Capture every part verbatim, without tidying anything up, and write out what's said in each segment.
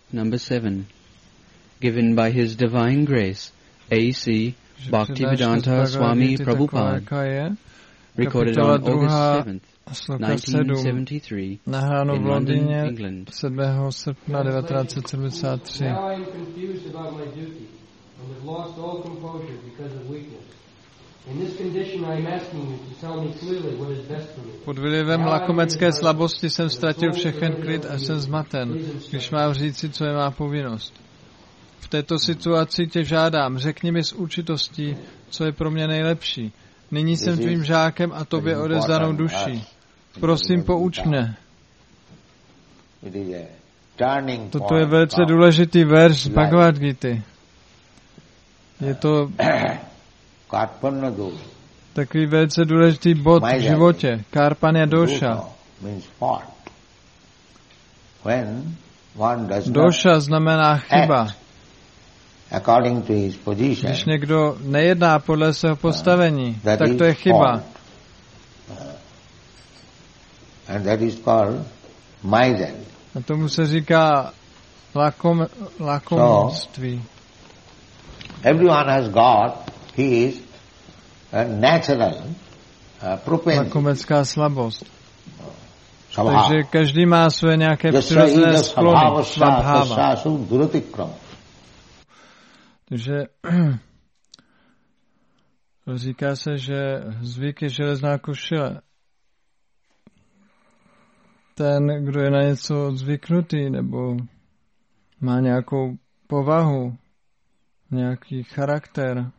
number seven, given by His Divine Grace, A C Bhaktivedanta Swami Prabhupada, recorded on August seventh, nineteen seventy-three, in London, England. sedmého srpna devatenáct set sedmdesát tři. Pod vlivem lakomecké slabosti jsem ztratil všechen klid a jsem zmaten, když mám říci, co je má povinnost. V této situaci tě žádám, řekni mi s určitostí, co je pro mě nejlepší. Nyní jsem tvým žákem a tobě odevzdanou duší. Prosím, pouč mě. Toto je velice důležitý verš Bhagavad Gity. Je to takový velice důležitý bod v životě. Karpanya dosha. Dosha znamená chyba. Když někdo nejedná podle svého postavení, tak to je chyba. A tomu se říká lakom, lakomství. Everyone has got his uh, natural uh, propensity. Lakomecká slabost. Takže každý má své nějaké přirozené sklony. Svabháva. Takže říká se, že zvyk je železná košile. Ten, kdo je na něco zvyknutý, nebo má nějakou povahu, nějaký charakter,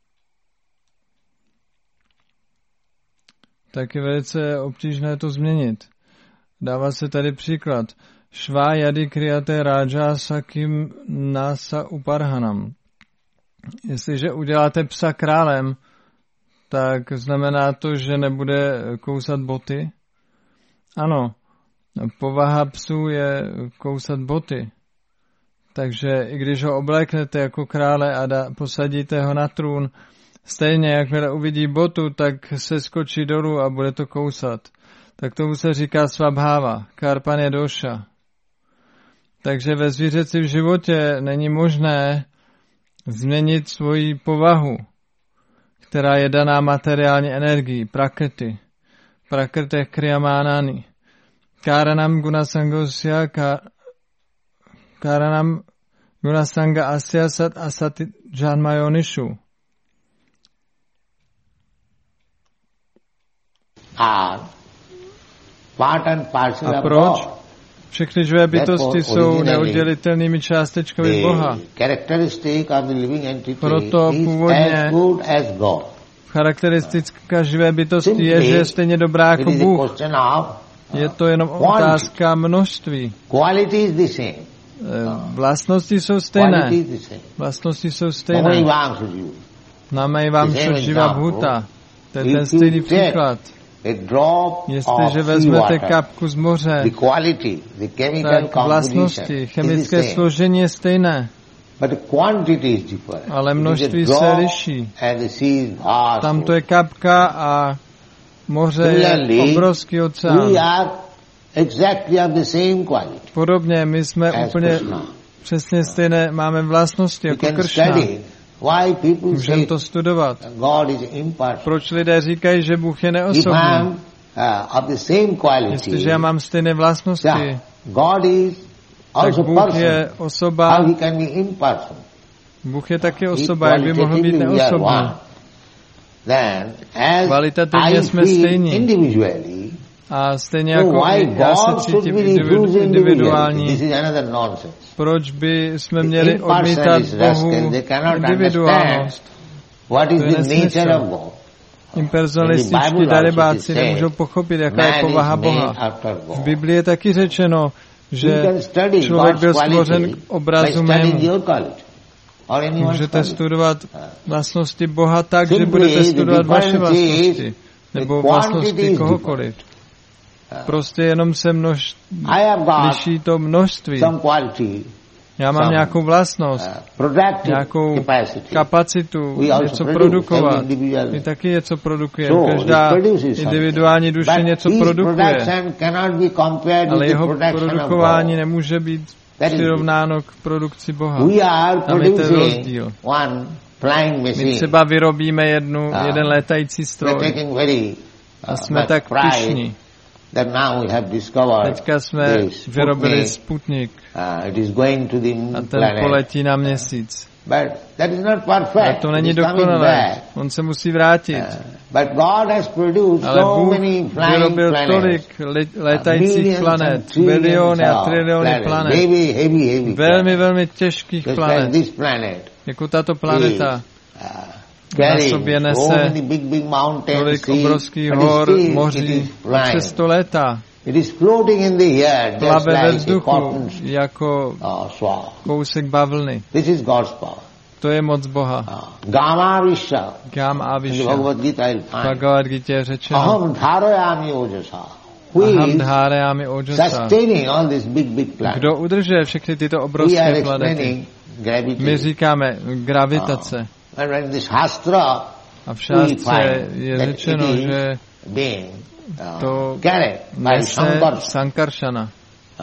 tak je velice obtížné to změnit. Dává se tady příklad. Švá yadi kriyate raja sakim nasa uparhanam. Jestliže uděláte psa králem, tak znamená to, že nebude kousat boty? Ano, povaha psů je kousat boty. Takže i když ho obléknete jako krále a da, posadíte ho na trůn, stejně jakmile uvidí botu, tak se skočí dolů a bude to kousat. Tak tomu se říká svabháva, karpanya dosha. Takže ve zvířeci v životě není možné změnit svoji povahu, která je daná materiální energií, prakrti. Prakrti kriyamánani. Karanam gunasangosya karanam gunasanga asya sat asati janmayonishu. A proč? Všechny živé bytosti jsou neoddělitelnými částečkami Boha. Proto původně charakteristika živé bytosti je, že je stejně dobrá jako Bůh. Je to jenom otázka množství. Vlastnosti jsou stejné. Vlastnosti jsou stejné. Náme vám živa bhuta. To je ten stejný příklad. Jestliže vezmete kapku z moře, tak vlastnosti, chemické složení je stejné, ale množství se liší. Tam to je kapka a moře je obrovský oceán. Podobně, my jsme úplně přesně stejné, máme vlastnosti jako Kršna. Můžeme to studovat. Proč lidé říkají, že Bůh je neosobný? Jestliže já mám stejné vlastnosti, tak Bůh je osoba. Bůh je taky osoba, jak by mohl být neosobný. Kvalitativně jsme stejní. A stejně jako já se cítím individuální. Proč by jsme měli odmítat Bohu individuálnost? To je nesmysl. Impersonalističtí darebáci nemůžou pochopit, jaká je povaha Boha. V Biblii je taky řečeno, že člověk byl stvořen k obrazu mému. Můžete studovat vlastnosti Boha tak, že budete studovat vaše vlastnosti, nebo vlastnosti kohokoliv. Prostě jenom se množ... liší to množství. Já mám nějakou vlastnost, nějakou kapacitu, něco produkovat. My taky něco produkujeme. Každá individuální duše něco produkuje. Ale jeho produkování nemůže být přirovnáno k produkci Boha. We are Tam je ten producing rozdíl. one flying My machine. třeba vyrobíme jednu, Ah. jeden létající We're stroj taking very a uh, jsme much tak pride pyšní. that now we have discovered Teďka jsme this vyrobili Sputnik. Sputnik Uh, it is going to the moon a ten planet. poletí na měsíc. But that is not Ale perfect. to není It is coming dokonalé. back. On se musí vrátit. Uh, but God has produced Ale so Bůh many flying vyrobil planets. tolik le- létajících Millions planet, and trillions miliony a of triliony planets. planet. Heavy, heavy, heavy Velmi, planets. velmi těžkých Just like planet. this planet Jako tato planeta is, uh, na carrying sobě so nese many big, big mountains, tolik seas, obrovských but hor, still it moří, is a flying. přesto létá. It is floating in the air just Plave ve like a vzduchu cotton jako uh, swab. kousek bavlny. This is God's power. To je moc Boha. Uh, Gama Vishya. Gám a In the Vyšša. Bhagavad Gita you'll V find. Bhagavad Gita je řečeno Aham dharayami ojasa. Who Aham is dháreami ojasa. sustaining all these big, big planets? Kdo udržuje všechny tyto We are obrovské planety? explaining gravity. My říkáme gravitace. Uh, and when this Shastra A v we šástce find je that řečeno, it is že being uh, to carried by nese Shankar. Sankarshana. Uh,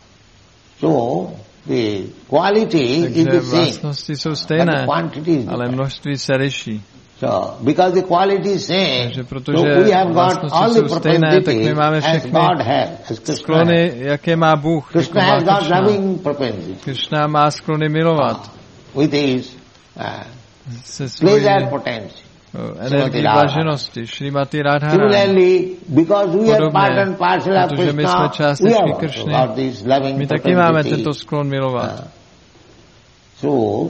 so the quality is Takže the same, vlastnosti jsou but the stejné, quantity is ale different. množství se liší. So, because the quality is same, Takže so protože we have got vlastnosti all the jsou stejné, tak my máme propensities as všechny God has, as Krishna has. sklony, jaké má Bůh. Jako Krishna má has got Krishna. loving propensities. Krishna má sklony milovat With his uh, se svojí pleasure potency. uh, energií blaženosti. Šrimati Radharani. Similarly, because we are Podobně, part and parcel of protože my jsme Krishna, we částečky have also Krishny. got these loving My taky máme propensities. tento sklon milovat. Uh, so, uh,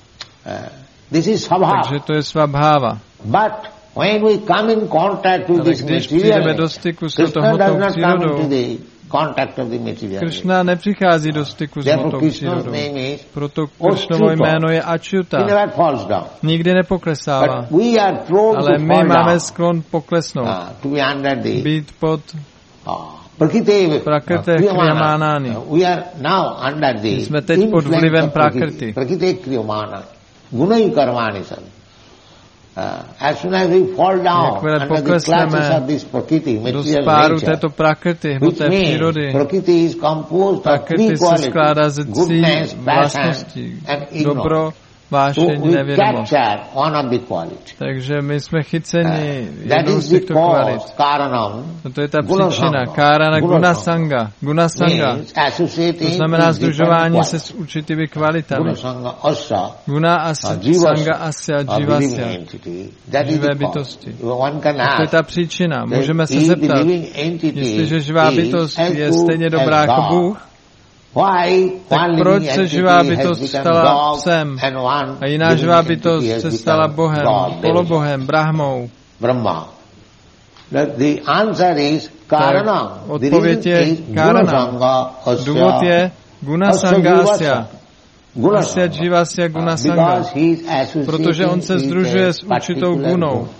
this is Svabhava. Takže to je svabháva. But when we come in contact with Ale this když material, přijdeme do styku s Krishna hmotou does not come přírodou, into the contact of the material. Krishna nepřichází do styku s Therefore, hmotou Krishna's přírodou. name is Proto Krishnovo Achyuta. jméno je He Achyuta. never falls down. Nikdy nepoklesává. But we are prone Ale to my fall máme down, sklon poklesnout. uh, to be under the Být pod uh, Prakriti Prakriti uh, Kriyamana. Kriyamanani. Uh, we are now under the Jsme teď pod influence vlivem of Prakriti. Prakriti. Prakriti Kriyamana. Gunai karmani san. Uh, as soon as we fall down Jakmile under the poklesneme clutches of this Prakriti, do material spáru nature, této prakrty, which hmoté means přírody. Prakriti is composed of Prakrti three se skládá ze qualities, tří goodness, passion, vlastností. and ignorance. Dobro, So vášeň, we nevědomost. capture one of the qualities. Takže my jsme chyceni That jednou is z the těchto kvalit. cause, karanam, No to je ta Guna příčina. sanga. Kárana Guna guna sanga. sanga. Guna sanga. means associating To znamená with different združování se qualities. s určitými kvalitami. Guna sanga asa, Guna asya, uh, jivasya, sanga asya, a living jivasya. entity. That is Živé the bytosti. cause. One can To je ask, ta příčina. that Můžeme se if the zeptat, living entity jestliže živá is bytost as je good stejně as dobrá jako God, Bůh, why tak one proč living se entity živá has bytost become stala dog psem and one a jiná living živá entity bytost has se stala become Bohem, God, polobohem, Brahmou? Brahma? That the answer is Karana. The odpověď reason je is Karana. Gunasanga Asya. Důvod je Guna Asya sanga Jivasya. asya. Asya Gunasanga. jivasya guna sanga. Because he is associating Protože on se with združuje a s určitou particular gunou. guna.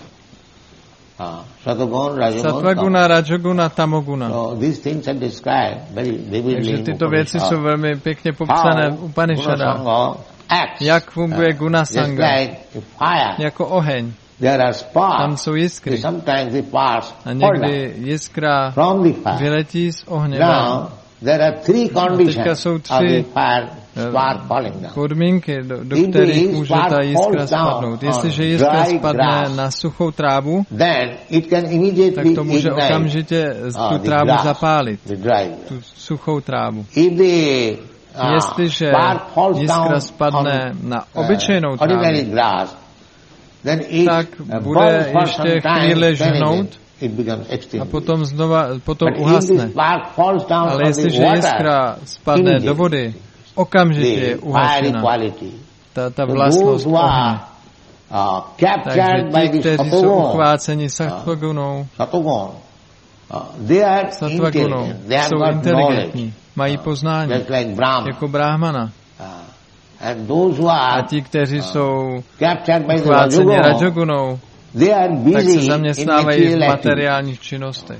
Ah, Satagun, Rajagun, Satvaguna, Rajaguna, Tamoguna. So these things are described very vividly. Takže in tyto věci Upanishad. jsou velmi pěkně popsané v Upanishadách. Gunasanga acts. Jak funguje guna Just sanga? like a fire. Jako oheň. There are Tam sparks. jsou jiskry. Sometimes the sparks A fall někdy down jiskra from the fire. vyletí z ohně. Now, there are three teďka conditions jsou of tři, the fire spark falling down. Podmínky, do, do If the kterých může ta spark jiskra falls down spadnout. on Jestliže jiskra dry spadne grass, na suchou trávu, Then it can tak immediately to může ignite okamžitě uh, tu the trávu grass, zapálit, the dry tu grass. suchou trávu. If the uh, Jestliže spark falls jiskra down spadne on na obyčejnou uh, ordinary trávu, grass, then it tak uh, bude burns for ještě some time, chvíli then žhnout again it becomes a extinguished. potom znova, potom But if the uhasne. spark falls down Ale on the jestliže water, jiskra spadne do vody, okamžitě je the fiery uhašena. quality, Ta, ta so vlastnost those who ohně. are uh, captured Takže by ti, the kteří jsou Satagun, uchváceni satvagunou, Satagun, uh, they are satvagunou, intelligent, they have jsou got knowledge, inteligentní, mají poznání, just like Brahma. jako brahmana. Uh, and those who A are ti, kteří jsou captured by the uchváceni Rajagun, rajogunou, they are tak se busy in zaměstnávají v material activities. materiálních činnostech.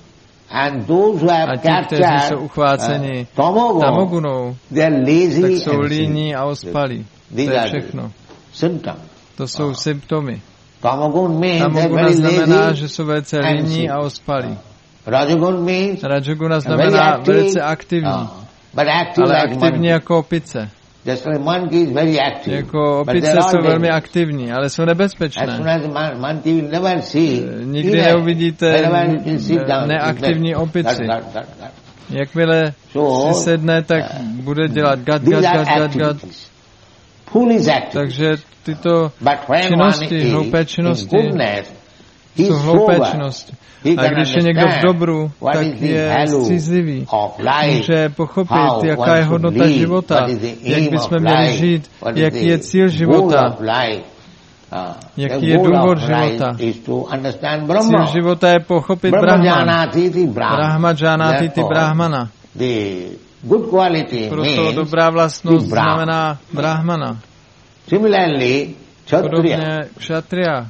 And those who A have ti, kteří captured jsou uchváceni uh, Tamagun, tamogunou, they are lazy tak jsou and líní silly. a ospalí. To These je are všechno. the symptoms. To jsou symptomy. Tamagun means they are Tamoguna very znamená, lazy. že jsou velice and líní silly. a ospalí. Rajagun means Rajoguna very znamená active. velice aktivní. Uh, ale aktivní jako opice. Jako opice jsou velmi aktivní, ale jsou nebezpečné. Nikdy neuvidíte neaktivní opici. Jakmile si sedne, tak bude dělat gad, gad, gad, gad, gad. Takže tyto činnosti, hloupé činnosti, jsou hloupé činnosti. A když je někdo v dobru, tak je střízlivý. Může pochopit, jaká je hodnota života, jak bychom měli žít, jaký je cíl života, jaký je důvod života. Cíl života je pochopit Brahman. Brahma Janatiti Brahmana. Proto dobrá vlastnost znamená Brahmana. Podobně Kshatriya.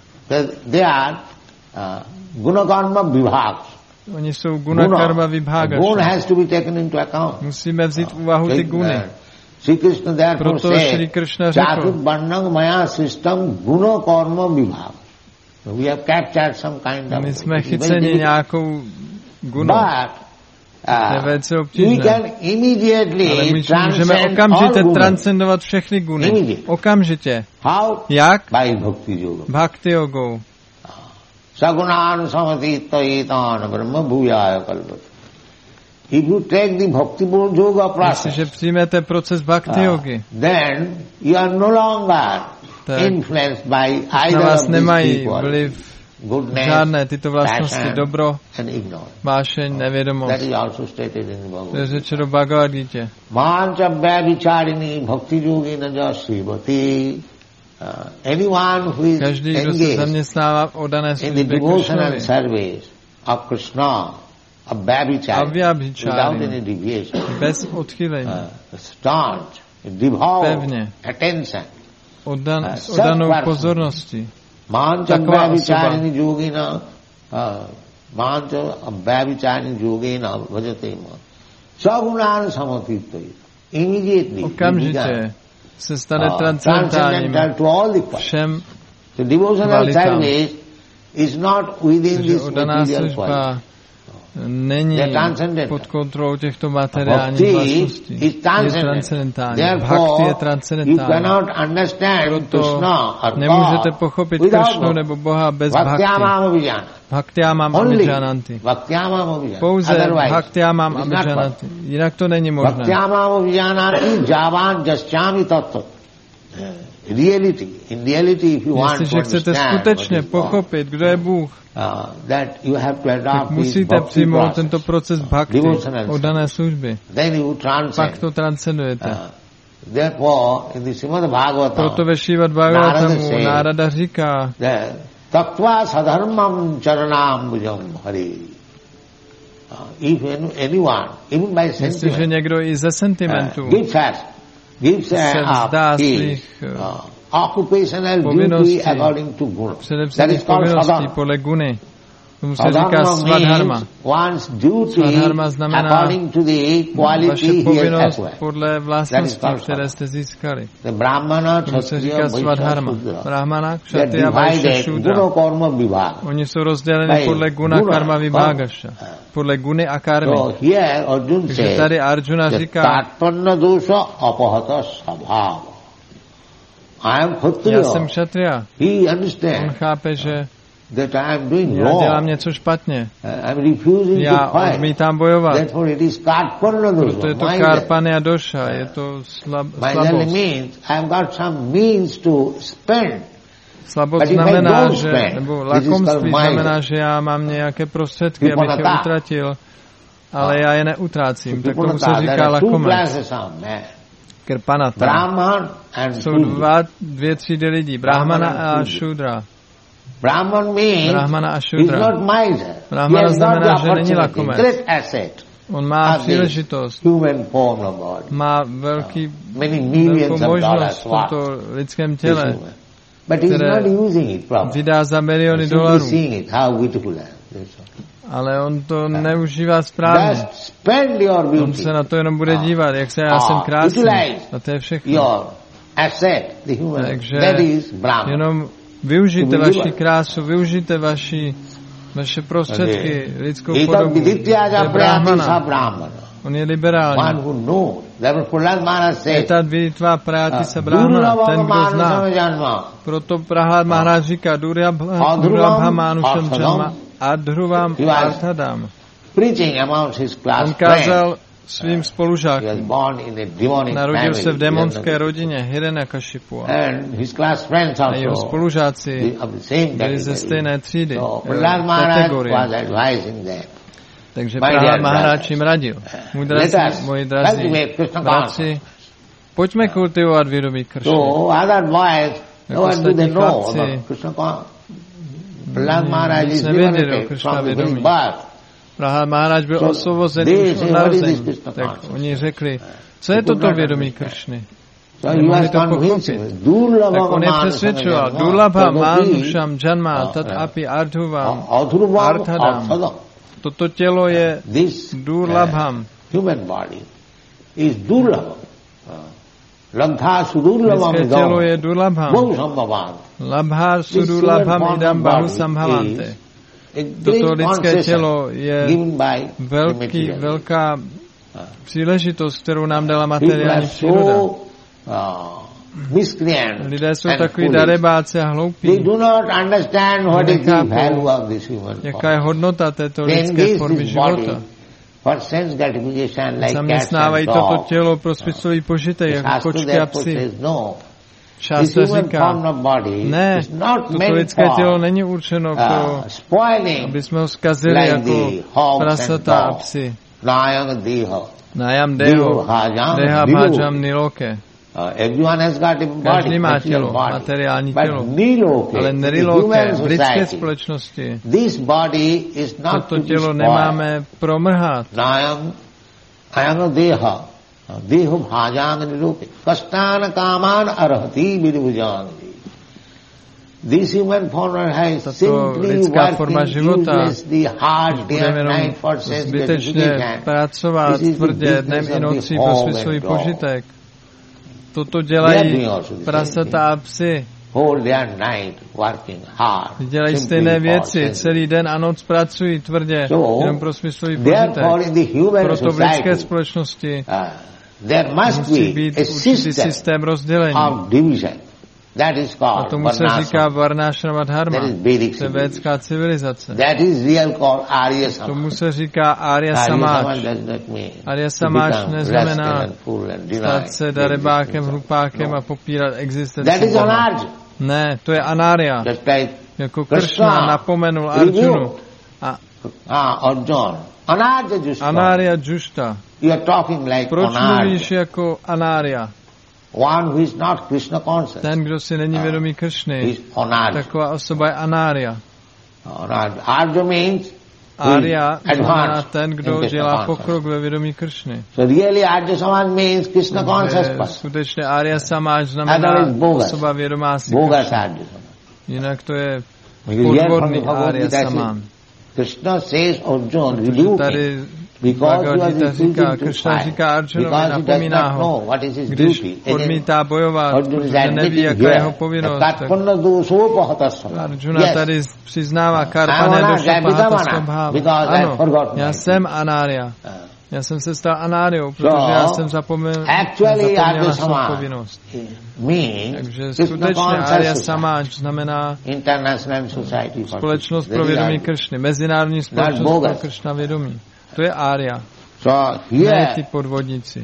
Gunakarma vibhag. Oni jsou gunakarma vibhaga. Guna has to be taken into account. Musíme vzít v úvahu ty guny. Sri Krishna therefore proto Shri Krishna řekl, Chatur Varnang Maya System Gunakarma vibhag. We have captured some kind of. My jsme chyceni nějakou gunu. We can immediately ale my můžeme okamžitě transcendovat všechny guny. Okamžitě. Jak? Bhakti jogou. Sagunan samatitayitan brahma bhujaya kalpati. If you take the bhakti yoga process, jestliže přijmete proces bhakti yogi, then you are no longer influenced by either of these people. Goodness, žádné tyto vlastnosti, dobro, vášeň, nevědomost. That is also stated in the Bhagavad. To je řečeno v Bhagavad Gita. Mancha vycharini bhakti yogina jasivati. Uh, anyone who is každý, kdo se zaměstnává v oddané službě Krishnovi, of Krishna, of Vyabhichari, without any deviation, bez odchylení, uh, staunch, devout, pevně, attention, oddan, uh, s oddanou pozorností. Mancha Vyabhicharini yogina, mancha Vyabhicharini yogina vajatema, sagunan samatitayit. Immediately, okamžitě se stane transcendentálním všem kvalitám. Takže oddaná služba není pod kontrolou těchto materiálních vlastností. Je transcendentální. Bhakti je transcendentální. Proto nemůžete pochopit Krishnu nebo Boha bez bhakti. Bhaktyamam abhijananti. Pouze bhaktyamam abhijananti. Jinak to není možné. Bhaktyamam abhijananti javan jasyami tattva. Reality. In reality, if you want to jestliže chcete skutečně pochopit, kdo je Bůh, tak musíte přijmout tento proces bhakti, oddané služby. Pak to transcendujete. Proto ve Śrīmad Bhagavatamu Nárada říká, tattva sadharmam charanambujam hari. If anyone, even by sentiment, jestliže někdo i ze sentimentu se vzdá svých povinností, především povinností podle guny, tomu se říká svadharma. Svadharma znamená vaše povinnost podle vlastností, které jste získali. Tomu se říká svadharma. Brahmana, kshatriya, vaishya, šudra. Oni jsou rozděleni podle guna, karma, vibhagaša. Podle guny a karmy. Takže tady Arjuna říká, já jsem kshatriya. On chápe, že that I am doing já wrong. dělám něco špatně. I am refusing já to fight. odmítám bojovat. Therefore it is karpana dosha. Proto je to karpania dosha, je to slab, slabost. Means I have got some means to spend. Slabost znamená, že, nebo lakomství znamená, že já mám nějaké prostředky, abych je utratil, ale já je neutrácím. Tak tomu se říká lakomec. Krpanata. Jsou dva, dvě třídy lidí. Brahmana a šudra. Brahman means Brahmana a šudra. Brahmana znamená, že není lakomec. On má příležitost, má velký, velkou možnost v tomto lidském těle, které vydá za miliony dolarů. Ale on to neužívá správně. On se na to jenom bude dívat, jak se já jsem krásný. A to je všechno. Takže jenom využijte vaši krásu, využijte vaši, vaše prostředky, lidskou podobu. To je Brahmana. On je liberální. One who knows. Therefore Prahlad Maharaj says, Etat viditva prati se brahmana, ten, kdo zná. Proto Prahlad Maharaj říká, Durlabha Manušam Janma Adhruvam Arthadam. On kázal svým spolužákům. Narodil se v démonské rodině Hiranyakashipu. A jeho spolužáci byli ze stejné třídy, kategorie. Takže Prahlad Maharaj jim radil. Můj drazí, moji drazí bratři, pojďme kultivovat vědomí Kršny. Jako ostatní chlapci nic nevěděli o Kršna vědomí. Prahlad Maharaj byl osvobozený už od narození. Tak oni řekli, co je toto vědomí Kršny? Nemohli to pochopit. Tak on je přesvědčoval. Durlabha Manušam Janma Tat Api Ardhuvam Arthadam. Toto tělo je Durlabham. Lidské tělo je Durlabham. Labhar Sudurlabham idam bahu sambhavante. Toto lidské tělo je velký, velká příležitost, kterou nám dala materiální příroda. Lidé jsou takový darebáci a hloupí. Nechápou, jaká je hodnota této lidské formy života. Zaměstnávají toto tělo pro smyslový požitek, jako kočky a psy. Šástra říká, ne, toto lidské tělo není určeno pro, aby jsme ho zkazili jako prasata a psy. Nájam deho, deha bhajam niloke. Každý má tělo, materiální tělo, ale neriloke, v lidské společnosti toto tělo nemáme promrhat. Deho bhajam niloke. Kastana kaman arhati vidbhujanti. This human form has simply working uselessly hard day and night for sense zbytečně pracovat tvrdě dnem i nocí pro svůj požitek. Toto dělají prasata a psy. Dělají stejné věci, celý den a noc pracují tvrdě, jenom pro smyslový požitek. Proto v lidské společnosti musí být určitý systém rozdělení. A tomu se říká Varnášrama dharma, to je védská civilizace. Tomu se říká Arya Samáč. Arya Samáč neznamená stát se darebákem, hlupákem a popírat existenci Boha. Ne, to je Anarya. Jako Kršna napomenul Arjunu. Anarya Jushta. Proč mluvíš jako Anarya? One who is not Krishna conscious. Ten, kdo si není vědomý Kršny, taková osoba je Anarya. Arya means Arya znamená ten, kdo dělá pokrok ve vědomí Kršny. So really Arya Samaj means Krishna conscious person. Skutečně Arya Samaj znamená osoba vědomá si Kršny. Jinak to je podvodný Arya Saman. Krishna says Arjuna, rebuke him. Bhagavad Gita říká, Kršna říká Arjunovi, napomíná ho, když odmítá bojovat, protože neví, jaká je jeho povinnost. Arjuna tady přiznává karpané došlo pahata svabháva. Ano, já jsem Anarya. Já jsem se stal Anariou, protože já jsem zapomněl, zapomněl na svou povinnost. Takže skutečně Arya Samáč znamená společnost pro vědomí Kršny, mezinárodní společnost pro Kršna vědomí. To je Arya. Ne ty podvodníci.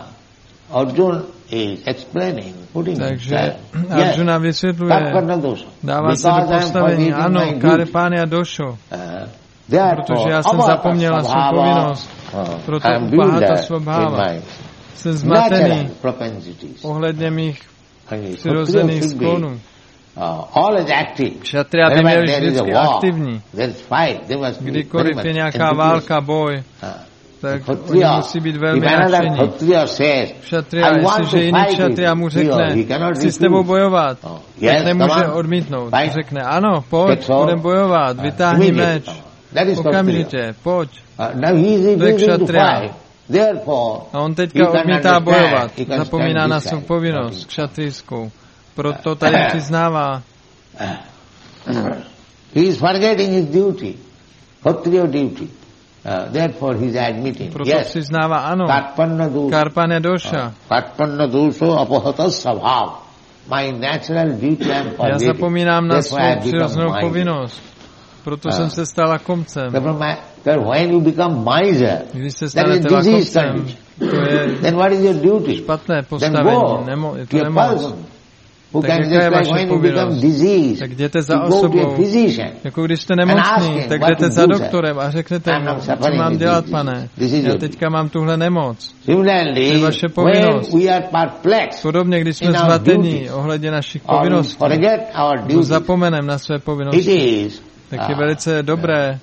Takže Arjuna vysvětluje, dává se do postavení, ano, Karpánia Dosho, protože já jsem zapomněl na svou povinnost, proto upahata svabháva. Jsem zmatený ohledně mých přirozených sklonů. Kšatria by měli vždycky aktivní. Kdykoliv je nějaká válka, boj, tak oni musí být velmi nadšení. Kšatria, jestliže jiný kšatria mu řekne, chci s tebou bojovat, tak nemůže odmítnout. Řekne, ano, pojď, budeme bojovat, vytáhni meč. Okamžitě, pojď. To je kšatria. A on teďka odmítá bojovat, zapomíná na svou povinnost kšatrijskou. Proto tady přiznává. He is forgetting his duty, Kshatriya duty. Uh, therefore he is admitting. Proto yes, přiznává ano. Karpanna dosha. Karpanna dosha. Uh, Karpanna dosha apahata svabhav. My natural duty I am forgetting. Já zapomínám na svou přirozenou povinnost. Proto uh, jsem se stala komcem. When you become miser, když se stanete lakomcem, to je then what is your duty? Špatné postavení, nemo, je to nemoc. Tak jaká je vaše povinnost? Tak jděte za osobou. Jako když jste nemocný, tak jdete za doktorem a řeknete mu, co mám dělat, pane. Já teďka mám tuhle nemoc. To je vaše povinnost. Podobně, když jsme zmatení ohledně našich povinností, nebo zapomeneme na své povinnosti, tak je velice dobré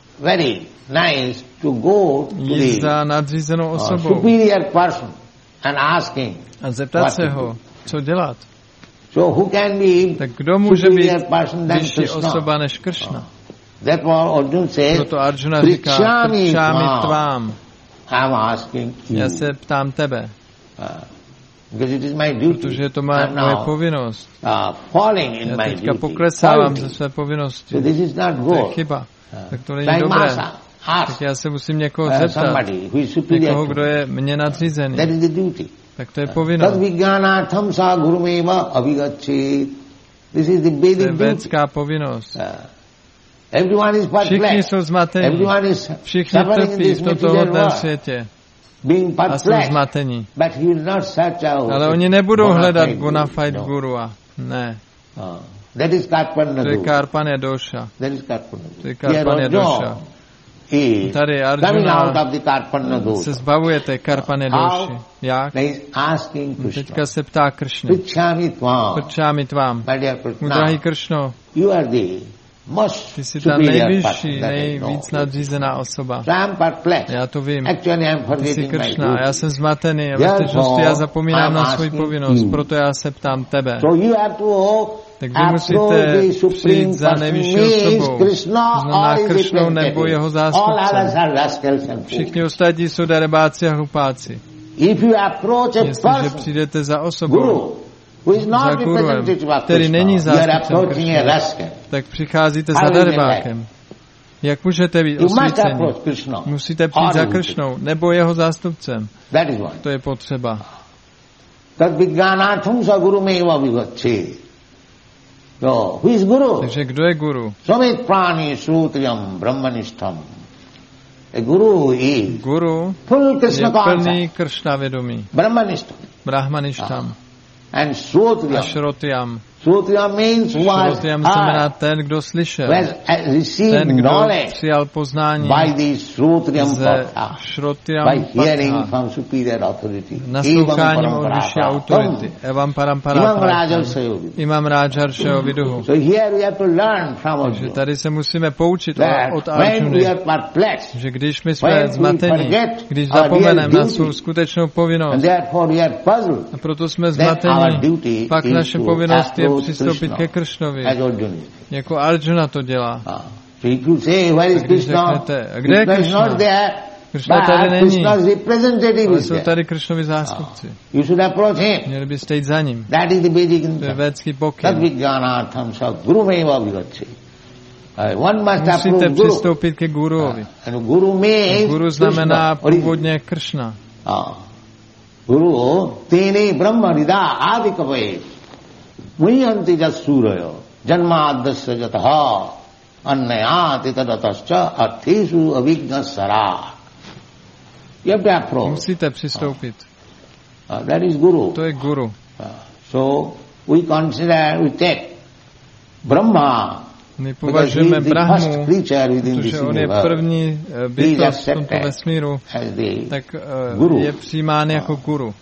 jít za nadřízenou osobou a zeptat se ho, co dělat. So who can be tak kdo může být vyšší osoba než Kršna? Proto Arjuna říká, Krčámi tvám. Já se ptám tebe. Protože to má moje povinnost. Já teďka poklesávám ze své povinnosti. To je chyba. Tak to není dobré. Tak já se musím někoho zeptat. Někoho, kdo je mě nadřízený. Tak to je povinnost. To je védská povinnost. Všichni jsou zmatení. Všichni trpí v tomto hodném světě. A jsou zmatení. Ale oni nebudou hledat bona fide gurua. Ne. To je Karpanna dosha. To je Karpanna dosha. Tady Arjuna se zbavuje té Karpanna doši. Jak? Teďka se ptá Kršna. Krčámi tvám. Můj drahý Kršno, ty jsi ta nejvyšší, nejvíc nadřízená osoba. Já to vím. Ty jsi Kršna a já jsem zmatený a ve skutečnosti já zapomínám na svou povinnost, proto já se ptám tebe. Tak vy musíte přijít za nejvyšší osobou. To znamená Kršnou nebo jeho zástupcem. Všichni ostatní jsou darebáci a hlupáci. Jestliže přijdete za osobou, za guruem, který není zástupcem Kršny, tak přicházíte za darebákem. Jak můžete být osvíceni? Musíte přijít za Kršnou nebo jeho zástupcem. To je potřeba. So, who is Guru? Takže kdo je guru? Samit prani srutriyam brahmanishtam. A guru is guru full Krishna je plný Kršna vědomí. Brahmanishtam. Brahmanishtam. And srutriyam. A šrotyam. Srutriyam means what? Šrotyam znamená ten, kdo slyšel. Ten, kdo přijal poznání ze šrotyam patha. Nasloucháním od vyšší autority. Evam parampara pracham. Imam Rajaršeho viduhu. Takže tady se musíme poučit od Arjuny, že když my jsme zmatení, když zapomeneme na svou skutečnou povinnost, a proto jsme zmatení, pak naše povinnost je přistoupit ke Kršnovi. Jako Arjuna to dělá. A když řeknete, a kde je Kršna? Kršna tady není, ale jsou tady Kršnovi zástupci. Měli byste jít za ním. To je védský pokyn. Musíte přistoupit ke guruovi. Guru znamená původně Kršna. Guru, tene brahma rida adi kavaye. Muyanti jasurayo. Janmadasya jataha. Annayati tadatascha arthesu avigna sara. You have to approach. Musíte přistoupit. Uh, that is Guru. To je Guru. Uh, so we consider, we take Brahma. My považujeme Brahmu, protože on je první bytost v tomto vesmíru, tak uh, je přijímán jako guru.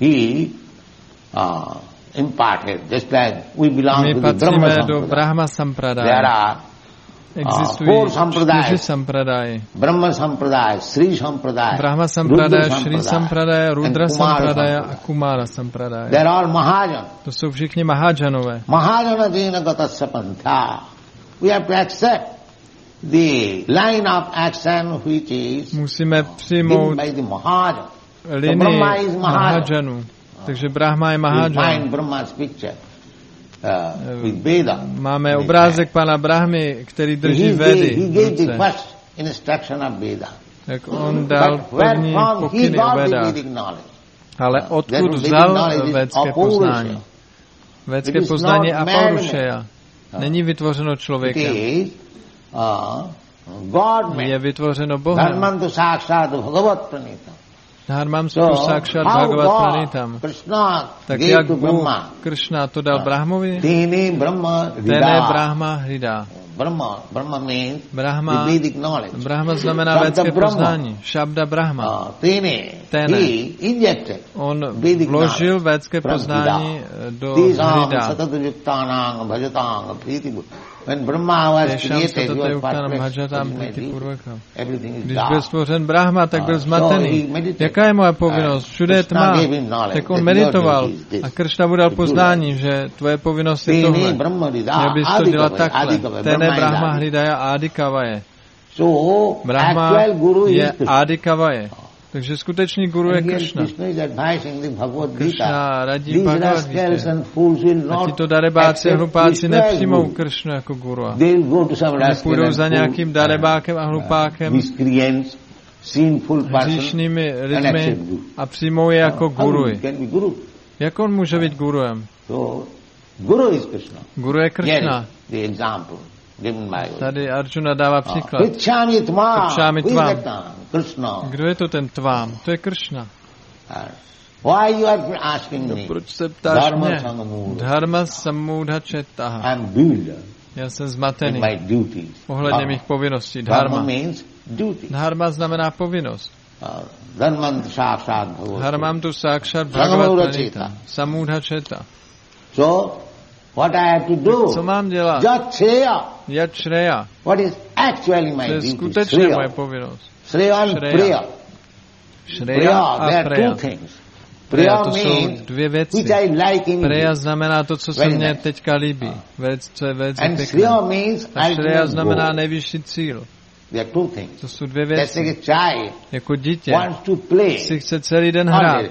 My patříme do Brahma Sampradaje. Existují čtyři sampradaje. Brahma Sampradaya, Sri Sampradaya, Brahma Sampradaya, Sri Sampradaya, Rudra Sampradaya a Kumara Sampradaya. To jsou všichni Mahajanové. Mahajana dina gatasya pantha. We have to accept the line of action which is musíme přijmout linii Mahajanu. Takže Brahma je Mahajan. Máme obrázek pana Brahmy, který drží Vedy v ruce. jak on dal první pokyny o Vedách. Ale odkud vzal védské poznání? Védské poznání je apaurušeya. Není vytvořeno člověkem. Je vytvořeno Bohem. Dharmamstu Sakšat Bhagavat Pranitam. Tak jak Bůh Krishna to dal Brahmovi, Tene Brahma Hrida. Brahma, Brahma znamená védské poznání. Šabda Brahma. Tene. On vložil védské poznání do Hrida. Když byl stvořen Brahma, tak byl zmatený. Jaká je moje povinnost? Všude je tma. Tak on meditoval. A Kršna mu dal poznání, že tvoje povinnost je tohle. Měl bys to dělat takhle. Tene Brahma Hridaya Adikavaje. Brahma je Adikavaje. Takže skutečný guru je Kršna. Kršna radí v Bhagavad Gita. A tito darebáci a hlupáci nepřijmou Kršnu jako guru. Oni půjdou za nějakým darebákem a hlupákem, hříšnými lidmi a přijmou je jako guruji. Jak on může být guruem? Guru je Kršna. Tady Arjuna dává příklad. Pichámi tvám. Kdo je to ten tvám? To je Kršna. No, proč se ptáš mě? Dharma samudha četaha. Já jsem zmatený ohledně mých povinností. Dharma. Dharma znamená povinnost. Dharmam tu sákšat bhagavat pranita. Samudha četa. What I have to do? Co mám dělat? Jat Shreya. Jat Shreya. What is actually my duty? To je skutečně moje povinnost. Shreya and Priya. Shreya a Priya. Priya to jsou dvě věci. Priya znamená to, co se mně teďka líbí. Věc, co je velice pěkné. A Shreya znamená nejvyšší cíl. To jsou dvě věci. Jako dítě si chce celý den hrát.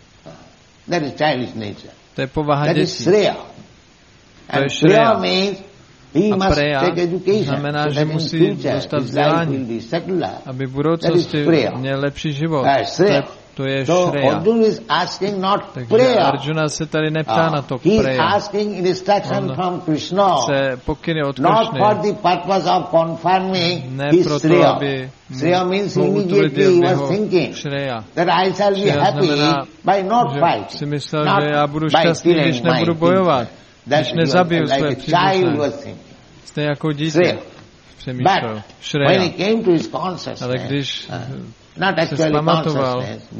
To je povaha dětí. To je Shreya. A Preya znamená, že musí dostat vzdělání, aby v budoucnosti měl lepší život. To je, to je Shreya. Takže Arjuna se tady neptá na to Preya. On chce pokyny od Kršny. Ne proto, aby mu utvrdil jeho Shreya. Shreya znamená, že si myslel, že já budu šťastný, když nebudu bojovat. Když nezabiju své příbuzné. Stejně jako dítě přemýšlel. Shreya. Ale když se zpamatoval,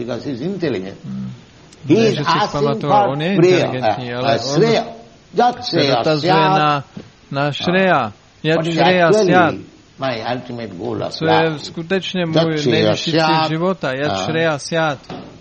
ne, že se zpamatoval, on je inteligentní, ale on se dotazuje na, na Shreya. Jat Shreya Syat. Co je skutečně můj nejvyšší cíl života. Jat Shreya Syat.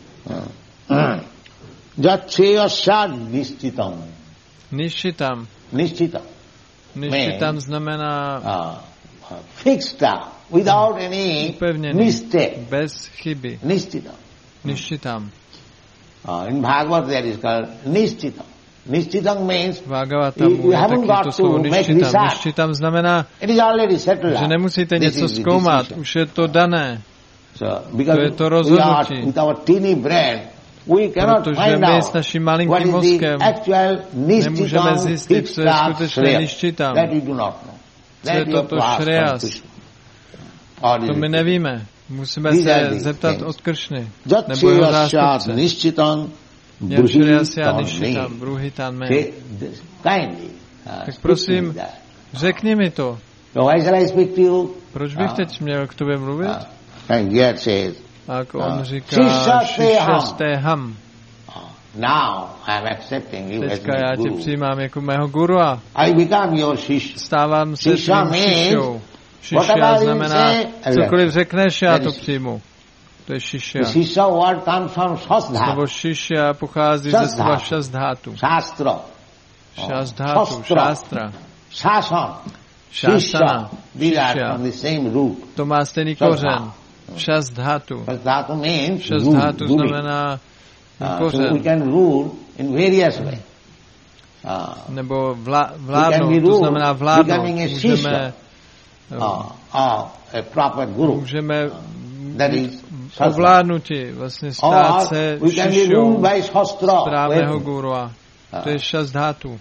Jat Shreya Syat Nishchitam. Nishchitam. Nishchitam. Nishchitam znamená uh, fixed up, without any mistake. Bez chyby. Nishchitam. Nishchitam. Uh, in Bhagavad there is called Nishchitam. Nishchitam means you haven't got to make research. Nishchitam znamená, it is already settled. Že nemusíte něco zkoumat, už je to dané. So, to je to rozhodnutí. With our teeny brain, we cannot protože my s naším malinkým mozkem nemůžeme zjistit, co je skutečně Nishchitam. Co je toto Shreya? To my nevíme. Musíme se zeptat od Kršny, nebo jeho zástupce. Jat Shreya Syat Nishchitam, Bruhitan me. Tak prosím, řekni mi to. Proč bych teď měl k tobě mluvit? A on říká, Shishasteham. Teďka já tě přijímám jako mého gurua. Stávám se tvým šišou. Šišya znamená, cokoliv řekneš, já to přijmu. To je šišya. Slovo šišya pochází ze slova šastdhátu. Šastdhátu, šástra. Šásana, šišya. To má stejný kořen. Šastdhátu. Šastdhátu znamená kořen. Nebo vlá, vládnout, to znamená vládnout. Můžeme, můžeme ovládnutí, vlastně stát se šišou správného gurua. To je šasthátu.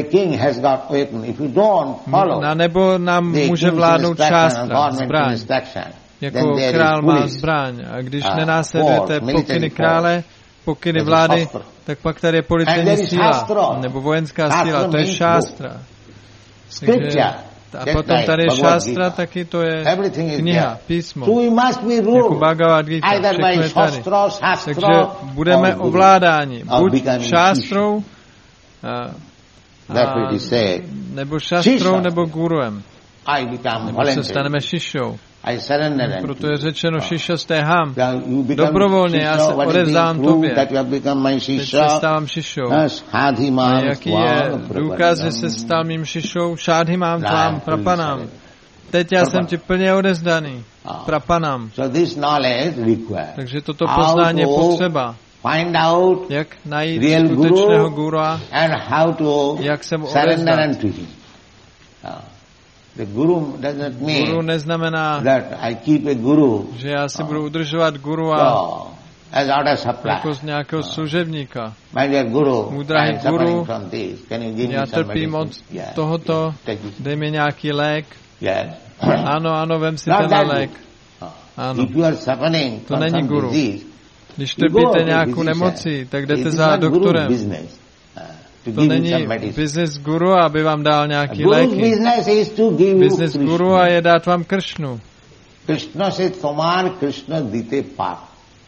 Na nebo nám může vládnout šástra, zbraň. Jako král má zbraň. A když nenásledujete pokyny krále, pokyny vlády, tak pak tady je policejní síla, nebo vojenská síla, to je šástra. Takže, a potom tady je šástra, taky to je kniha, písmo. Jako Bhagavad Gita, všechno je tady. Takže budeme ovládáni buď šástrou, a, a, nebo šastrou, nebo guruem. Nebo se staneme šišou. Proto je řečeno šišasteham. Dobrovolně, já se odevzdám tobě. Teď se stávám šišou. A jaký je důkaz, že se stal mým šišou? Šádhimám tvám prapanám. Teď já jsem ti plně odevzdaný. Prapanám. Takže toto poznání je potřeba. Jak najít skutečného gurua, jak se mu odevzdat. The guru does not mean guru neznamená, that I keep a guru, že já si budu udržovat gurua so, as order supply. Jako z nějakého služebníka. My dear guru, Můj drahý guru, já trpím od yeah. tohoto, dej mi nějaký lék. Yes. Ano, ano, vem si tenhle lék. Ano. To není guru. Když trpíte nějakou nemocí, tak jdete za doktorem. To není business guru, aby vám dal nějaký léky. Business guru je dát vám Kršnu. Krishna se tomar, Krishna dite pak.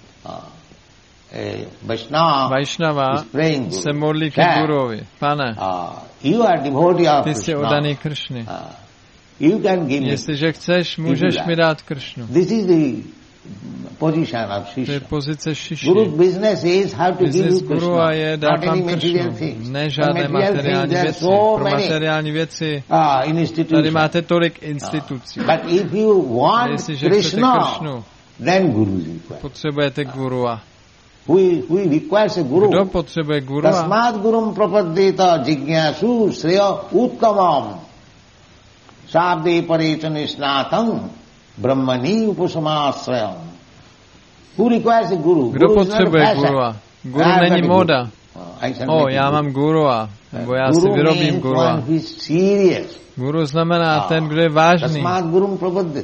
Vaishnava se modlí ke guruvi. Pane, ty jsi oddaný Kršny. Jestliže chceš, můžeš mi dát Kršnu. Position of Shishya. To je pozice šiši. Guru's business is how to give you Krishna, je dát vám Kršnu. Ne žádné materiální věci. Pro materiální věci tady máte tolik institucí. But if you want Jestliže Krishna, Kršnu, then Guru is required. Potřebujete gurua. Who, who requires a guru? Kdo potřebuje gurua? Tasmat gurum prapaddeta jignasu sreya uttamam sabde parechan snatam brahmani upasamasrayam. Who requires a guru? Kdo potřebuje gurua? Guru není moda. O, oh, já mám gurua, nebo já si vyrobím gurua. Guru znamená ten, kdo je vážný. Tasmat gurum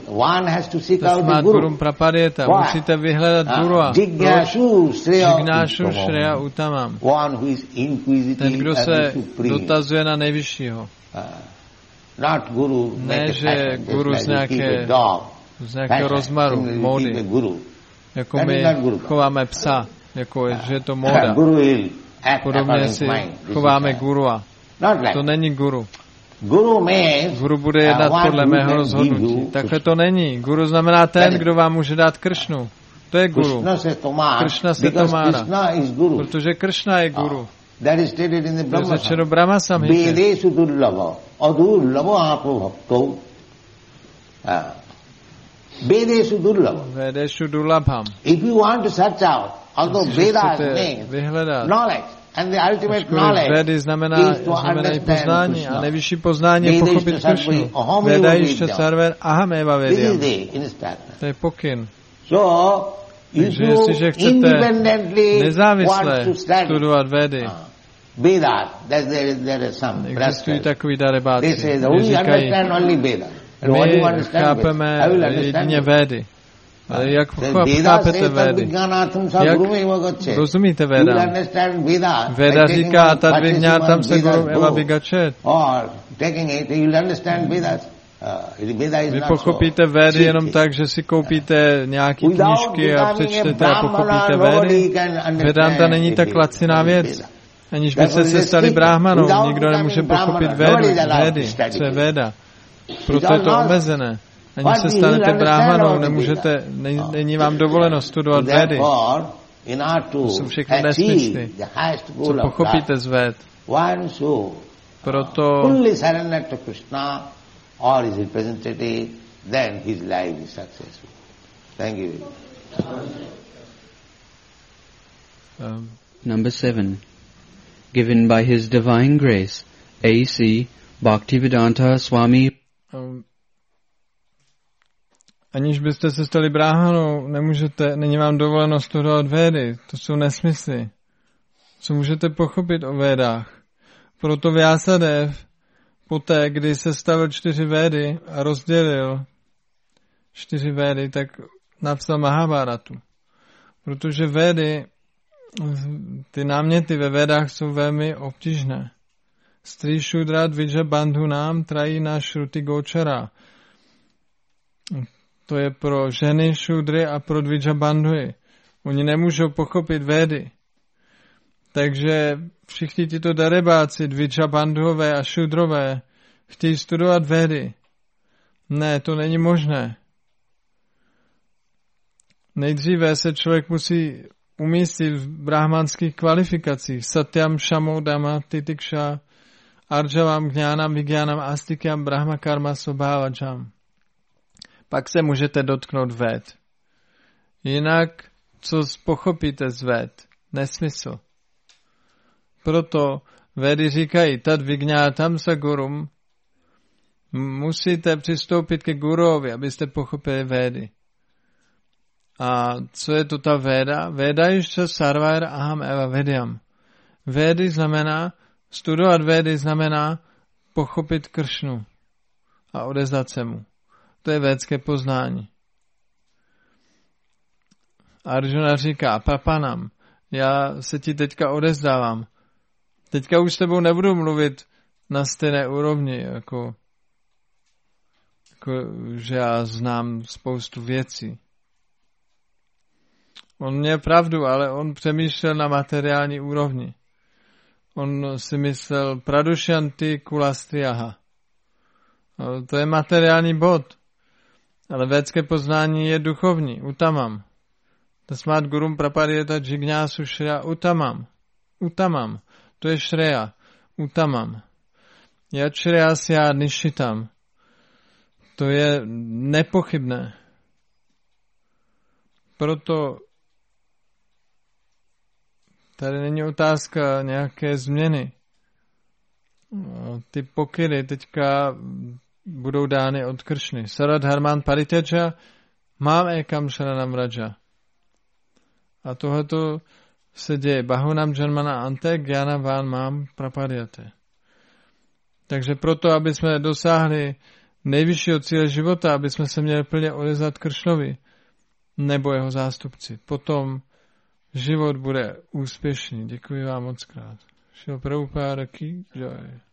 prapaddeta. Musíte vyhledat gurua. Jignasu shreya uttamam. Ten, kdo se dotazuje na nejvyššího. Ne, že guru z nějaké z nějakého rozmaru, módy. Jako my chováme psa, jako je, že je to móda. Podobně si chováme gurua. To není guru. Guru bude jednat podle mého rozhodnutí. Takhle to není. Guru znamená ten, kdo vám může dát Kršnu. To je guru. Kršna se Tomára. Protože Kršna je guru. To je řečeno Brahma Samhitě. Vedeshu durlabha. Vedeshu durlabham. If you want to search out, although Vedas means knowledge, and the ultimate knowledge Vedy znamená, is to znamená understand poznání a nejvyšší poznání je pochopit Kršnu. Veda ještě sarver aham eva vedyam. To je pokyn. So, takže jestliže chcete nezávisle studovat Vedy, existují takový darebáci, kteří říkají, my chápeme jedině Védy. Ale jak chápete Védy? Jak rozumíte Védám? Véda říká, tad vyňátam se guru eva vygačet. Vy pochopíte Védy jenom tak, že si koupíte nějaké knížky a přečtete a pochopíte Védy. Vedanta není tak laciná věc. Aniž byste se stali bráhmanou, nikdo nemůže pochopit Védy. Védy, co je Véda. Proto je to omezené. Ani se stanete bráhmanou, nemůžete, není vám dovoleno studovat Védy. To jsou všechno nesmysly, co pochopíte z Véd. Proto um, Number seven. Given by His Divine Grace, A C Bhaktivedanta Swami Um, aniž byste se stali bráhmanou, nemůžete, není vám dovoleno studovat Védy. To jsou nesmysly. Co můžete pochopit o Védách? Proto Vyasadev, poté, kdy se stavil čtyři Védy a rozdělil čtyři Védy, tak napsal Mahabharatu. Protože Védy, ty náměty ve Védách jsou velmi obtížné. Stri Shudra Dvija Bandhunam Trajina Shruti Gochara. To je pro ženy šudry a pro Dvija Bandhuji. Oni nemůžou pochopit Védy. Takže všichni tito darebáci, Dvija Bandhové a šudrové, chtějí studovat Védy. Ne, to není možné. Nejdříve se člověk musí umístit v brahmanských kvalifikacích. Satyam, Shamo, Dama, Titiksha, Arjavam, Gnánam, Vigyánam, Astikyam, Brahma, Karma, Sobhavajam. Pak se můžete dotknout Véd. Jinak, co pochopíte z Véd? Nesmysl. Proto Védy říkají, tad vignátam sa gurum, musíte přistoupit ke guruovi, abyste pochopili Védy. A co je to ta Véda? Véda ještě sarvair aham eva vedyam. Védy znamená, studovat Védy znamená pochopit Kršnu a odezdat se mu. To je védské poznání. Arjuna říká, papanam, já se ti teďka odezdávám. Teďka už s tebou nebudu mluvit na stejné úrovni, jako, jako že já znám spoustu věcí. On měl pravdu, ale on přemýšlel na materiální úrovni. On si myslel pradušyanti kulastriyaha. To je materiální bod. Ale védské poznání je duchovní, utamam. Tasmát gurum praparyeta džignásu šreya utamam. Utamam. To je šreya. Utamam. Yat šreyasya nishitam. To je nepochybné. Proto tady není otázka nějaké změny. Ty pokyny teďka budou dány od Kršny. Saradharman parityaja mám ekam sharanam raja. A tohleto se děje. Bahunam janmana ante gyana van mám praparyate. Takže proto, aby jsme dosáhli nejvyššího cíle života, aby jsme se měli plně odezvat Kršnovi nebo jeho zástupci. Potom život bude úspěšný. Děkuji vám moc krát. Šil Prabhupáda ki jai.